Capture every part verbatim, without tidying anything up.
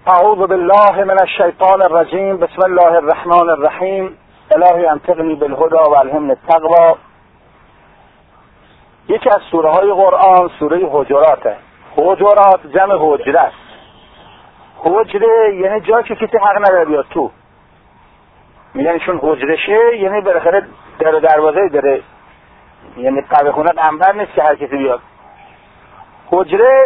اعوذ بالله من الشیطان الرجیم. بسم الله الرحمن الرحیم. الهی انطقنی بالهدی و الهمنی التقوی. یکی از سوره های قرآن سوره حجراته. حجرات جمع حجره است. حجره یعنی جایی که کسی حق نداره بیاد تو، میگن چون حجرشه یعنی بالاخره در دروازه داره، یعنی قهوه خونه قنبر نیست که هر کسی بیاد. حجره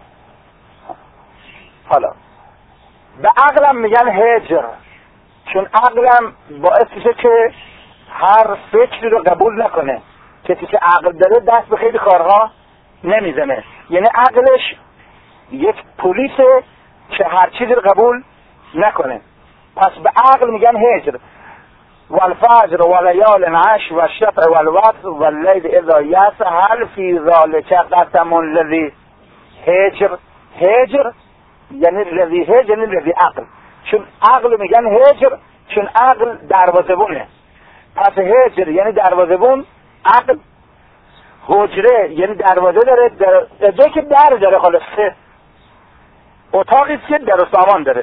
حالا به عقلم میگن هجر، چون عقلم باعث میشه که هر فکری رو قبول نکنه. کسی که عقل داره دست به خیلی کارها نمیزنه، یعنی عقلش یک پلیسه که هر چیزی رو قبول نکنه. پس به عقل میگن هجر. والفجر ولیال عشر والشفع والوتر واللیل اذا یسر هل فی ذلک قسم الذی هجر. هجر یعنی الذی هجر یعنی الذی عقل، چون عقل میگن هجر چون عقل دروازه‌بونه. پس هجر یعنی دروازه‌بون، عقل حجره یعنی دروازه داره، در جایی که در داره، خلاصه اتاقی که در و سامان داره.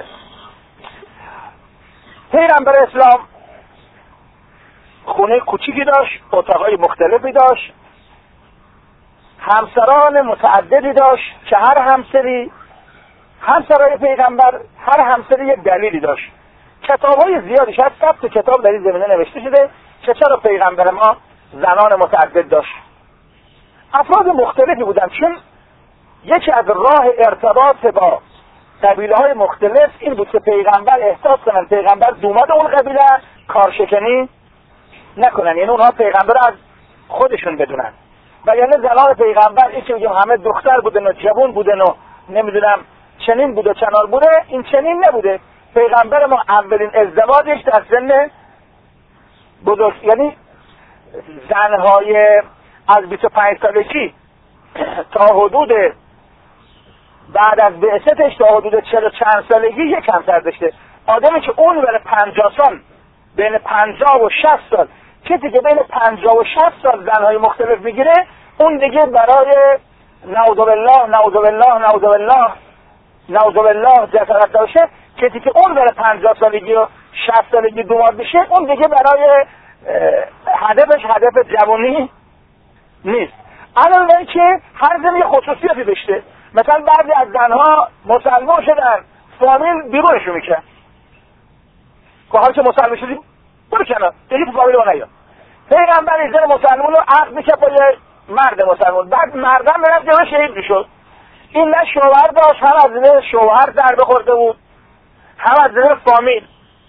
پیغمبر اسلام خونه کوچیکی داشت، اتاقای مختلفی داشت، همسران متعددی داشت که هر همسری همسرای پیغمبر هر همسری یک دلیلی داشت. کتابای زیادی، شاید صد تا کتاب در این زمینه نوشته شده که چرا پیغمبر ما زنان متعدد داشت. افراد مختلفی بودن، چون یکی از راه ارتباط با قبیله های مختلف این بود که پیغمبر احساس کنن پیغمبر دوماد اون قبیله کارشکنی نکنن، یعنی اونها پیغمبر از خودشون بدونن. و یعنی زنان پیغمبر این که بگیم همه دختر بودن و جوان بودن و نمیدونم چنین بود و چنان بوده، این چنین نبوده. پیغمبر ما اولین ازدواجش در سن بزرگ، یعنی زنهای از بیست و پنج سالگی تا حدود بعد از بعثتش تا حدود چهل و چند سالگی یک همسر داشته. آدمی که اون بره پنجاه سال، بین پنجاه و شصت سال، کسی که بین پنجاه و شصت سال زنهای مختلف میگیره، اون دیگه برای نعوذ بالله نعوذ بالله نعوذ بالله نعوذ بالله جسارت داشته، کسی که اون بره پنجاه سالگی و شصت سالگی دوماد بشه، اون دیگه برای هدفش هدف جوانی نیست. الان که هر زن یه خصوصیتی داشته. مثلا بعضی از زنها مسلمان شدن، فامیل بیرونشون میکنن که حالا که مسلمان شدی برو کنار دیگه تو فامیل ما نیا. پیغمبر این زن مسلمان رو عقد میکرد با یه مرد مسلمان، بعد مردم میرفت جلوی شهید میشد. این نه شوهر داشت، هم از زن شوهر ضربه خورده بود، هم از زن فامیل.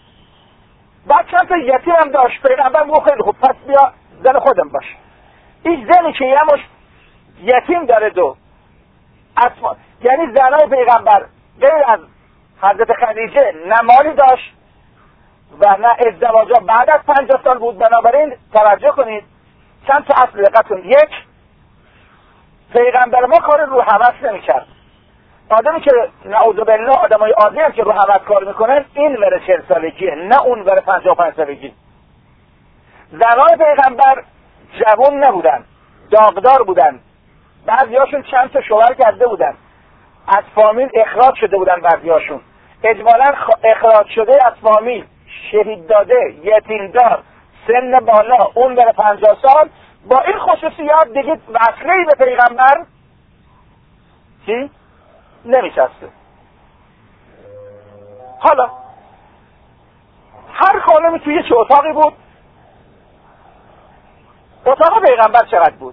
بعد چند تا یتیم هم داشت. پیغمبر گفت خیلی خوب، پس بیا زن خودم باش. این زنی که یه مش یتیم داره دو اسما، یعنی زنای پیغمبر غیر از حضرت خدیجه نه مالی داشت و نه ازدواجا بعد از پنجاه سال بود. بنابراین توجه کنید چند تا اصل دقت کنید. یک، پیغمبر ما کار رو هوس نمی‌کرد. آدمی که نعوذ بالله آدمای عادی هم که رو هوس کار میکنن این ور چهل سالگیه، نه اون ور پنجاه و پنج سالگی. زنای پیغمبر جوان نبودن، داغدار بودن، بعضیاشون چند تا شوهر کرده بودن، از فامیل اخراج شده بودن، بعضیاشون اجمالاً اخراج شده از فامیل، شهید داده، یتیم دار، سن بالا، اون بر پنجاه سال. با این خصوصیات دیگه وصله‌ای به پیغمبر چی؟ نمیشسته. حالا هر خانمی توی چه اتاقی بود؟ اتاق پیغمبر چقدر بود؟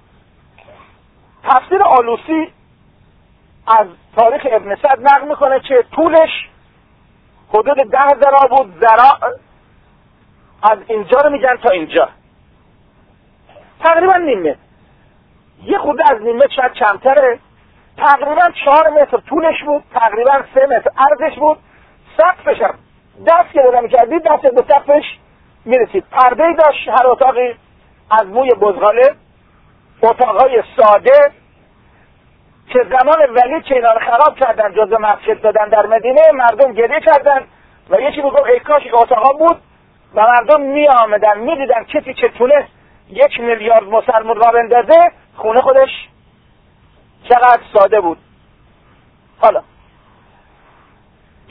تفسیر آلوسی از تاریخ ابن سعد نقل میکنه که طولش حدود ده ذراع بود. ذراع از اینجا رو میگن تا اینجا، تقریبا نیمه، یه خورده از نیمه شاید کمتره. تقریبا چهار متر طولش بود، تقریبا سه متر عرضش بود. سقفش هم دست که بودم کردید دست به سقفش میرسید. پرده‌ای داشت هر اتاقی از موی بزغاله. اتاقهای ساده که زمان ولی که اینا رو خراب کردن، جزء مسجد دادن در مدینه، مردم گریه کردن و یکی میگفت ای کاش این اتاقا بود و مردم می آمدن می دیدن کسی که تونست یک میلیارد مسلمان را بندازه، خونه خودش چقدر ساده بود. حالا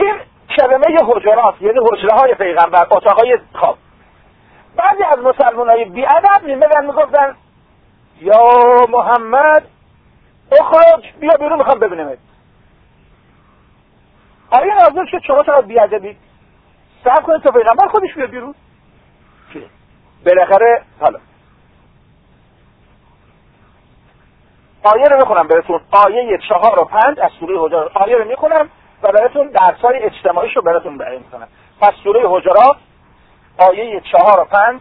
کلمه حجرات یعنی حجره های پیغمبر، اتاقای خواب. بعضی از مسلمان های بی‌ادب میمدن میگفتن یا محمد اخرج، بیا بیرون میخوام ببینمت. آیه نازل شد شما چرا بی‌ادبی؟ صبر کنید تا پیغمبر خودش بیاد بیرون. بالاخره حالا آیه رو میخونم براتون، آیه چهار و پنج از سوره حجرات. آیه رو میخونم و براتون درس‌های اجتماعیش رو براتون بیان میکنم. پس سوره حجرات آیه چهار و پنج.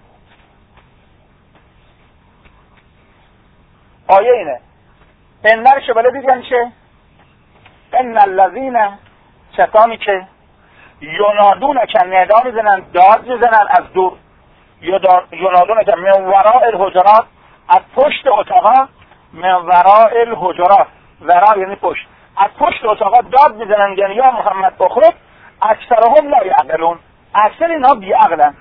آیه اینه این نرشو بلدید یعنی چه؟ ان الذین کسانی که ینادون که ندا میزنن، داد میزنن از دور، ینادون که من وراء الحجرات، از پشت اتاقا، من وراء الحجرات، وراء یعنی پشت، از پشت اتاقا داد میزنن یعنی یا محمد اخرج، اکثرهم لا یعقلون، اکثر اینا بی عقلن.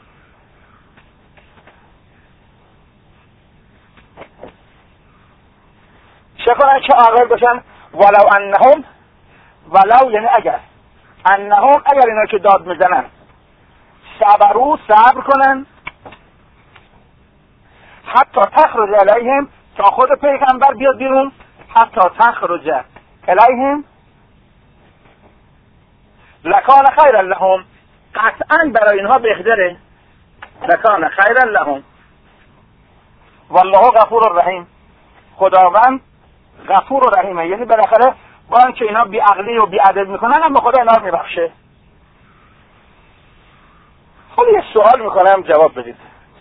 چه کنن که عاقل باشن؟ ولو انهم، ولو یعنی اگر، انهم اگر اینا که داد میزنن، صبرو صبر کنن، حتی تخرج علیهم تا خود پیغمبر بیاد بیرون، حتی تخرج علیهم لکان خیر لهم، قطعا برای اینها بهتره، لکان خیر لهم، والله غفور رحیم، خداوند غفور و رحیمه. یعنی بالاخره با اینکه اینا بی عقلی و بی ادب میکنن اما خدا اینا رو میبخشه. خب یه سوال میکنم جواب بدید.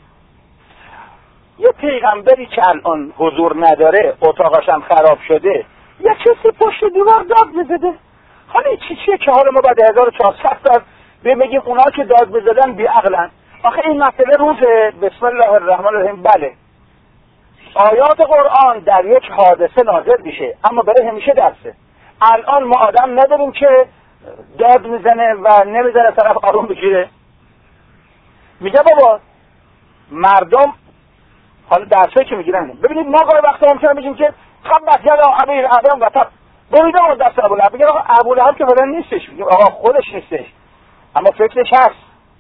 یه پیغمبری که الان حضور نداره، اتاقش هم خراب شده، یه کسی پشت دیوار داد میزده، حالا چی چیه که حالا ما بعد هزار و چهارصد سال بگیم اونا که داد میزدن بی عقلن؟ آخه این مسئله روزه. بسم الله الرحمن الرحیم. بله آیات قرآن در یک حادثه نازل میشه اما برای همیشه درسه. الان ما آدم نداریم که داد میزنه و نمیزنه طرف آروم بگیره. میگه بابا مردم حالا درسایی که میگیرن، ببینید ما گاهی وقتا ممکنه بگیم که تبت یدا ابی لهب و تب، بریده اون دست ابولهب. بگیم آقا ابولهب که فعلا نیستش، بگیم آقا خودش نیستش اما فکرش هست،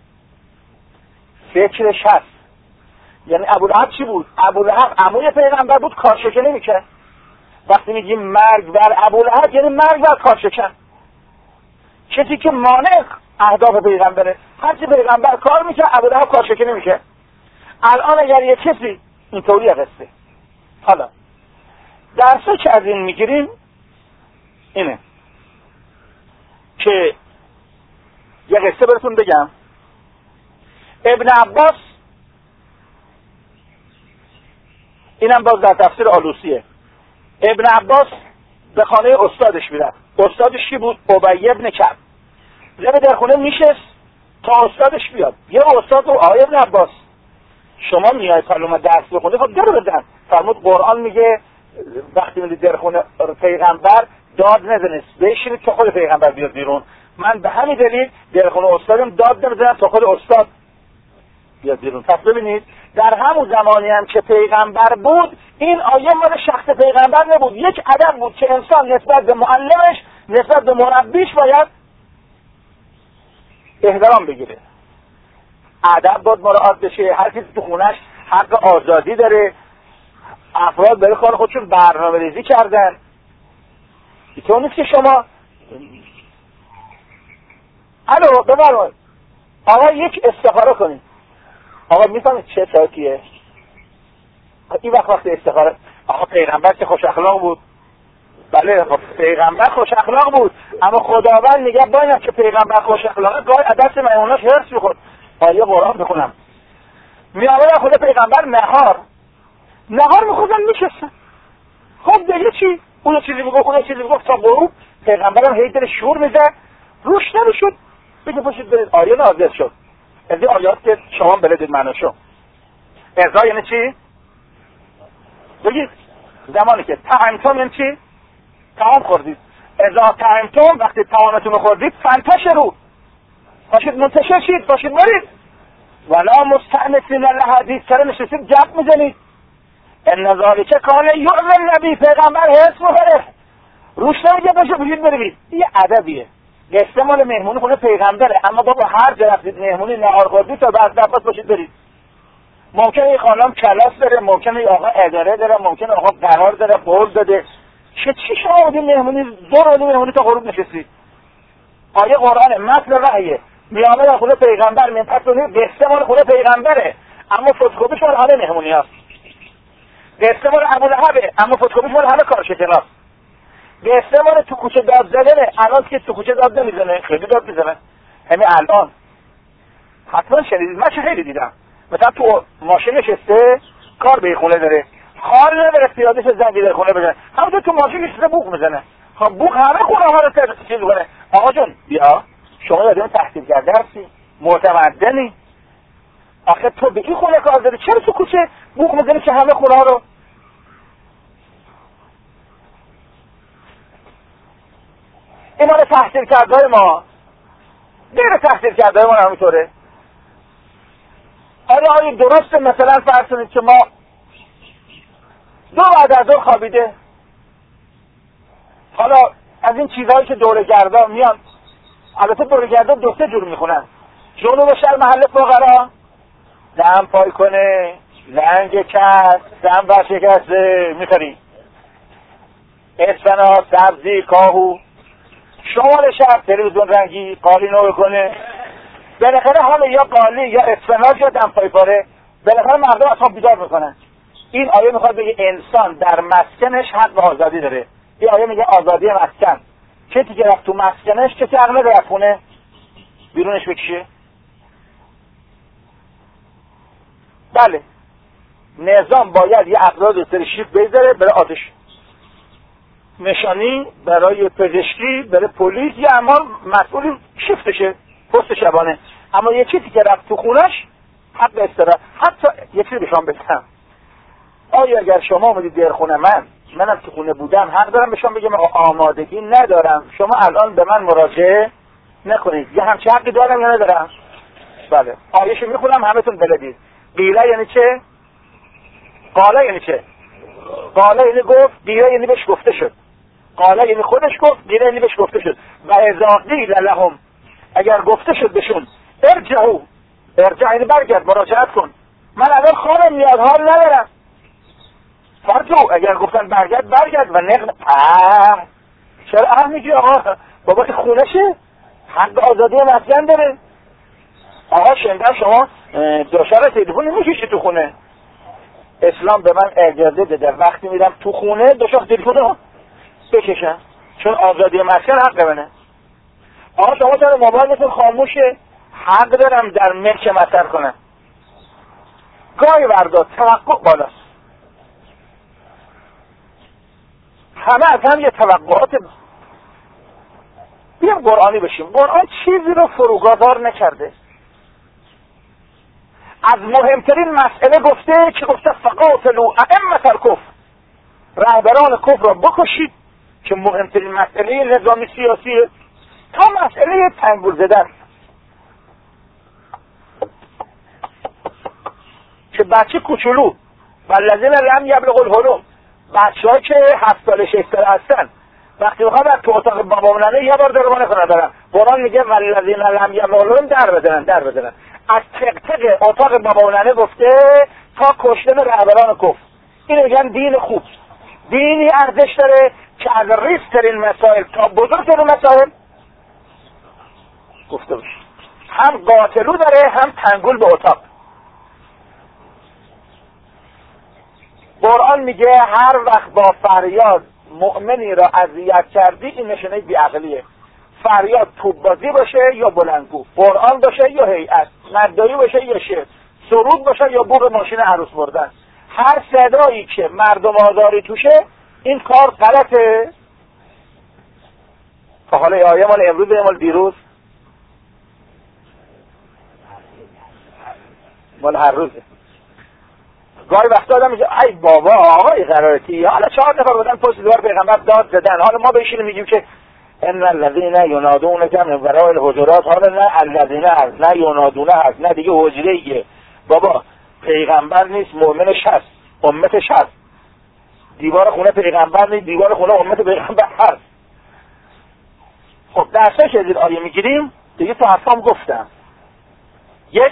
فکرش هست. یعنی ابولهب چی بود؟ ابولهب عموی پیغمبر بود، کارشکنی میکرد. وقتی میگیم مرگ بر ابولهب یعنی مرگ بر کارشکن، کسی که مانع اهداف پیغمبره. هرچی پیغمبر کار میکرد ابولهب کارشکنی میکرد. الان اگر یک کسی اینطوری قصه، حالا درسا که از این میگیریم اینه که یه قصه براتون بگم. ابن عباس، اینم باز در تفسیر آلوسیه، ابن عباس به خانه استادش میرفت. استادش کی بود؟ ابی ابن کعب. لب در خونه میشست تا استادش بیاد. یه استاد رو آقای ابن عباس شما میای کلمه درس بخونی، خب در بزن. فرمود قرآن میگه وقتی میدید در خونه پیغمبر داد نزنید، بشینید تا خود پیغمبر بیاد بیرون. من به همین دلیل در خونه استادم داد نمیزنم تا خود استاد بیاد بیرون. پس ببینید در همون زمانی هم که پیغمبر بود این آیه مال شخص پیغمبر نبود، یک ادب بود که انسان نسبت به معلمش، نسبت به مربیش باید احترام بگیره، ادب باید مراعات بشه. هر کسی تو خونش حق آزادی داره. افراد برای کار خودشون برنامه ریزی کردن. اینطور نیست که شما الو بفرمایید آقا یک استخاره کنید. آقا میفهمید چه ساعتیه؟ این وقت وقت استخاره. آقا پیغمبر که خوش اخلاق بود. بله خب پیغمبر خوش اخلاق بود اما خداوند میگه با اینم که پیغمبر خوش اخلاقه گاهی دست میموناش هرس میخورد. آیه قرآن بخونم میآورد خود پیغمبر نهار نهار میخوردن میشستن. خب دیگه چی؟ اون چیزی میگفت اون چیزی میگفت تا غروب. پیغمبرم هی دل شور میزد روش نمیشد. بگه پاشید برید آیه نازل شد. از این آیات که شما بلدید معناشو. ارضا یعنی چی؟ بگید زمانی که طعمتم یعنی چی؟ طعام خوردید. ارضا طعمتم وقتی طعامتون رو خوردید فانتشروا، باشید منتشر شید، باشید برید. ولا مستأنسین لحدیث، سر نشستید جب میزنید. ان ذالک کان یؤذی النبی، پیغمبر حس می‌کنه روش نمیگه باشه بگید برید. این ادبیه. قصه مال مهمونی خونه پیغمبره، اما بابا هر جا رفتید مهمونی نهار خوردید تا بعد دفعات باشید برید. ممکنه این خانم کلاس داره، ممکنه آقا اداره داره، ممکنه آقا قرار داره، قول داده. چه چی شما بودین مهمونی دو روز مهمونی تا غروب نشستید؟ آیه قرآن متن وحیه، میامه در خونه پیغمبر منفت کنید، قصه مال خونه پیغمبره اما فتوکپیش مال همه مهمونی هست. قصه مال ابولهبه اما فتوکپیش مال همه کارشکناست. قصه مال تو کوچه داد زدنه، الان که تو کوچه داد نمیزنه، خیلی داد میزنه. همین الان حتما شنیدید، من چه خیلی دیدم، مثلا تو ماشین نشسته کار به خونه داره، حال نداره پیادهش زنگی در خونه بزنه، همونطور تو ماشین نشسته بوق میزنه. خب بوق همه خونه ها رو چیز کنه. آقا جون بیا، شما داریم تحصیل کرده هستی، معتمدنی، آخه تو به این خونه کار داری، چرا تو کوچه بوق میزنی که همه خونه ها رو؟ این مال تحصیل کرده های ما، غیر تحصیل کرده های ما همینطوره. آره آره درسته، مثلا فرض کنید که ما دو بعد از ظهر خوابیده، حالا از این چیزهایی که دوره گردا میان، البته دوره گردا دو سه جور میخونن، جنوب شهر محل فقرا، دم پای کنه، لنگ کس، دم برشکسته میخوری، اسفناج، سبزی، کاهو. شمال شهر تلویزیون رنگی، قالی نو کنه، بالاخره حالا یا قالی یا اسفناج یا دم پای پاره، بالاخره مردم اصلا بیدار میکنن. این آیه میخواد بگه انسان در مسکنش حق به آزادی داره. این آیه میگه آزادی مسکن، کسی که رفت تو مسکنش کسی حق نداره از خونه بیرونش بکشه. بله نظام باید یه افراد سری شیف بذاره برای آتش نشانی، برای پزشکی، برای پلیس، یا اما مسئول شیفتشه پست شبانه. اما یه چیزی که رفت تو خونش حق به استراحت. حتی یه چیزی بهشون بگم، آیا اگر شما اومدید در خونه من، منم تو خونه بودم، حق دارم بهشون بگم آمادگی ندارم شما الان به من مراجعه نکنید؟ یه همچه حقی دارم یا ندارم؟ بله آیه‌شو میخونم همتون بلدید. قیله یعنی چه؟ قاله یعنی چه؟ قاله یعنی گفت، قیله یعنی بهش گفته شد. قاله یعنی خودش گفت، قیله یعنی بهش گفته شد. و اذا قیل لهم، اگر گفته شد بهشون ارجعوا، ارجع یعنی برگرد، مراجعت کن، من الان خوابم میاد حال ندارم، فرجو، اگر گفتن برگرد برگرد. و نقل اه چرا اه میگی آقا؟ بابا که خونشه، حق آزادی مسکن داره. آقا شنیدم شما دوشار تلفن نمیکشی تو خونه، اسلام به من اجازه داده وقتی میرم تو خونه دوشار تلفن رو بکشم، چون آزادی مسکن حق منه. آقا شما چرا موبایلتون خاموشه؟ حق دارم در ملک مطر کنم. گاهی وردا توقع بالاست، همه از هم یه توقعات بیام قرآنی بشیم. قرآن چیزی رو فروگذار نکرده. از مهمترین مسئله گفته که گفته فقاتلوا ائمة الکفر، رهبران کفر را بکشید، که مهمترین مسئله نظامی سیاسیه، تا مسئله تنگول زدن. که بچه کوچولو والذین لم یبلغوا الحلم، بچه‌ها که هفت سال شش سال هستن، وقتی بخوام تو اتاق بابا موننه یه بار دربانه کنن دارن، قرآن میگه والذین لم یبلغوا الحلم در بزنن در بزنن. از تقتق اتاق بابا موننه گفته تا کشتن رهبران کفر. اینو میگن دین خوب، دینی ارزش داره که از ریزترین مسائل تا بزرگترین مسائل گفته باشه. هم قاتلو داره هم تنگول به اتاق. قرآن میگه هر وقت با فریاد مؤمنی را اذیت کردی، این نشانه بیعقلیه. فریاد توپ بازی باشه یا بلندگو، قرآن باشه یا هیئت، مدعی باشه یا شعر، سرود باشه یا بوق ماشین عروس بردن، هر صدایی که مردم آزاری توشه این کار غلطه. تا حالا آیه مال امروز مال دیروز مال هر روزه. گاهی وقتا آدم میگه ای بابا آقای قرارتی، حالا چهار نفر بودن پشت دیوار پیغمبر داد زدن، حالا ما بهشون میگیم که ان الذين ينادونك من وراء الحجرات، حالا نه الذين هست نه ینادونه هست نه دیگه حجره. بابا پیغمبر نیست، مؤمنش هست، امتش هست. دیوار خونه پیغمبر نیست، دیوار خونه امت پیغمبر هست. خب درسایی که زیر آیه میگیریم دیگه تو حرفام گفتم. یک،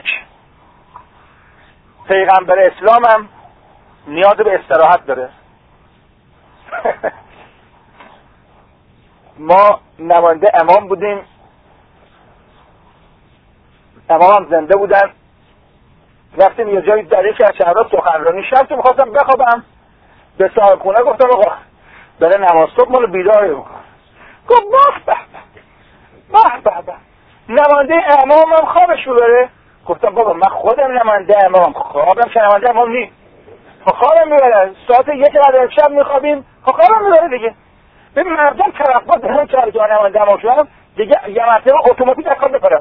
پیغمبر اسلامم نیاز به استراحت داره. ما نماینده امام بودیم، امام هم زنده بودن، رفتیم یه جایی در یکی از شهرها سخنرانی شب که میخواستم بخوابم، به صاحب خونه گفتم آقا برای نماز صبح مالو بیداری بکن. گفت به به به به به نماینده امام هم خوابش ببره. گفتم بابا من خودم نماینده امام، خوابم که نماینده امام نیست، خوابم میبره، ساعت یک بعد شب میخوابیم، خوابم میبره دیگه. ببین مردم توقع دارن که اگه نماینده امام شدم دیگه یه مرتبه اتوماتیک اکان بپرم.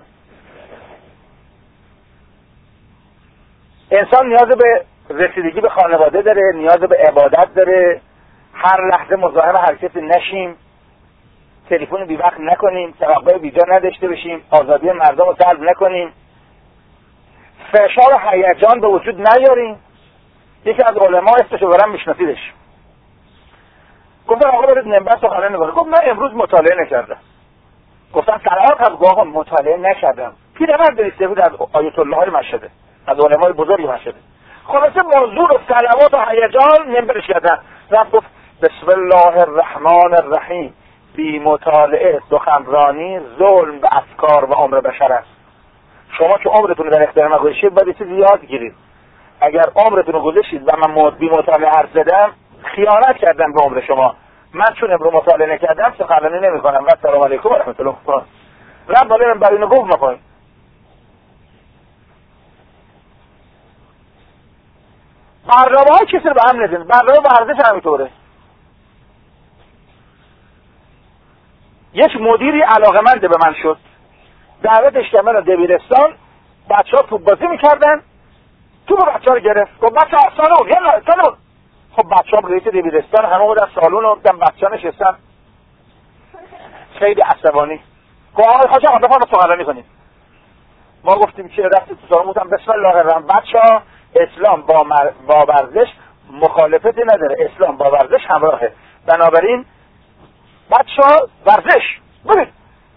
انسان نیاز به رسیدگی به خانواده داره، نیاز به عبادت داره، هر لحظه مزاحم هر کسی نشیم، تلفن بی وقت نکنیم، توقع بیجا نداشته باشیم، آزادی مردم رو سلب نکنیم، فشار و هیجان به وجود نیاریم. یکی از علما اسمشو برام میشناسیدش، گفتم آقا برید منبر سخنرانی کنید. گفت من امروز مطالعه نکردم. گفتم سلام خب آقا مطالعه نکردم. پیرمرد دریسته بود از آیت الله مشهده، از علمای بزرگ مشهده. خلاصه موضوع و صلوات و هیجان منبرش کردن. رفت گفت بسم الله الرحمن الرحیم، بی مطالعه سخنرانی ظلم به افکار و عمر بشر است. شما که عمرتون در اختیار من گذاشتید باید چیزی یاد گیرید. اگر عمرتون رو گذاشتید و من بی مطالعه حرف زدم خیانت کردم به عمر شما. من چون امروز مطالعه نکردم سخنرانی نمی‌کنم. و السلام علیکم و رحمت الله و برکاته. رب بالا من برای اینو گفت می‌کنم. برنامه‌های کسی رو به هم نزنید. برنامه ورزش همینطوره. یک مدیری علاقمند به من شد، دعوتش کردن رو دبیرستان، بچه‌ها توپ بازی می‌کردن، توپ بچه‌ها رو گرفت. گفت بچه‌ها سالون یلا سالون. خب بچه‌ها رئیس دبیرستان همه بودن سالون و دیدن بچه‌ها نشستن، خیلی عصبانی. گفت آقا حاج آقا بفرمایید سخنرانی کنید. ما گفتیم که رفتیم تو سالن، گفتم بسم الله الرحمن بچه‌ها اسلام با مر... با ورزش مخالفتی نداره، اسلام با ورزش همراهه، بنابراین بچه‌ها ورزش برید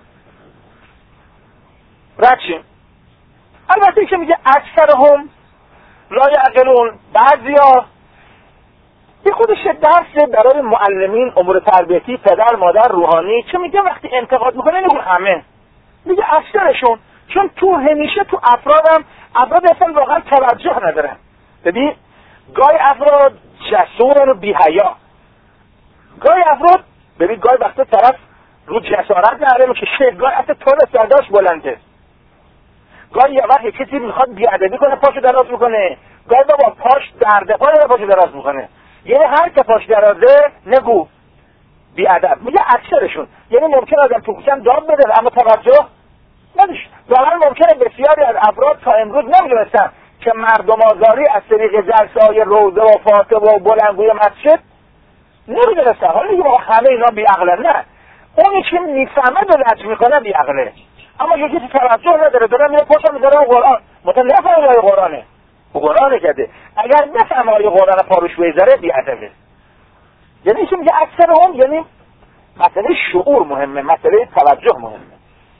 رچین. البته که میگه اکثرهم لا یعقلون، بعضیا این خودش درس برای معلمین امور تربیتی، پدر مادر روحانی، چه میگه وقتی انتقاد میکنه نگو همه، میگه اکثرشون، چون تو همیشه تو افرادم افراد اصلا واقعا توجه ندارن. ببین گاهی افراد جسورن و بی حیا، گاهی افراد ببین گاهی وقتا طرف رو جسارت نره که شد، گاهی اصلا طول سرداش بلنده، گاهی یه وقت کسی میخواد بیادبی کنه پاشو دراز میکنه، گاهی بابا پاش درده پا نره پاشو دراز میکنه. یعنی هر که پاش درازه نگو بیادب. میگه اکثرشون، یعنی ممکن آدم تو کوچه داد بده اما توجه نداشت. واقعا ممکنه بسیاری از افراد تا امروز نمیدونستن که مردم آزاری از طریق جلسه‌های روضه و فاتحه و بلندگوی مسجد نمیدونستن. حالا میگه همه اینا بی عقلن، نه، اونی که میفهمه و لج میکنه بی عقله، اما یکی که توجه نداره داره میره پاشو میذاره قرآن، مثلا نفهمه آیه قرآنه، او قرآنه کرده، اگر نفهمه آیه قرآن پاروش بذاره بی ادبه. یعنی چی میگه اکثر هم، یعنی مسئله شعور مهمه، مسئله توجه مهمه.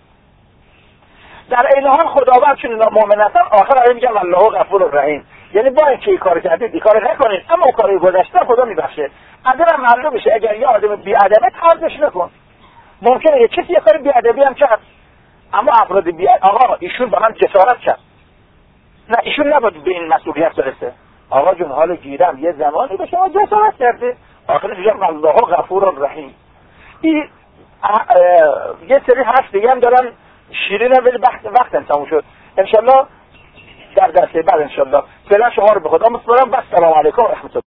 در این حال خداوند چون اینا مؤمن هستن آخر آیه میگه والله غفور الرحیم، یعنی با اینکه این کارو کردید این کارو نکنید اما اون کاری گذشته خدا میبخشه. اگرم معلوم بشه اگر یه آدم بی ادبه طردش نکن. ممکنه یه کسی یه کار بی ادبی هم کرد اما افراد بی آقا ایشون با من جسارت کرد، نه ایشون نباید به این مسئولیت برسه. آقا جون حالا گیرم یه زمانی به شما جسارت کرده، آخرش میگه والله غفور الرحیم. این یه سری حرف دیگه هم دارم شیرین هم، ولی وقت وقت تموم شد. انشالله در درس بعد انشالله. فعلا شما رو به خدا میسپارم. و السلام علیکم و رحمت الله.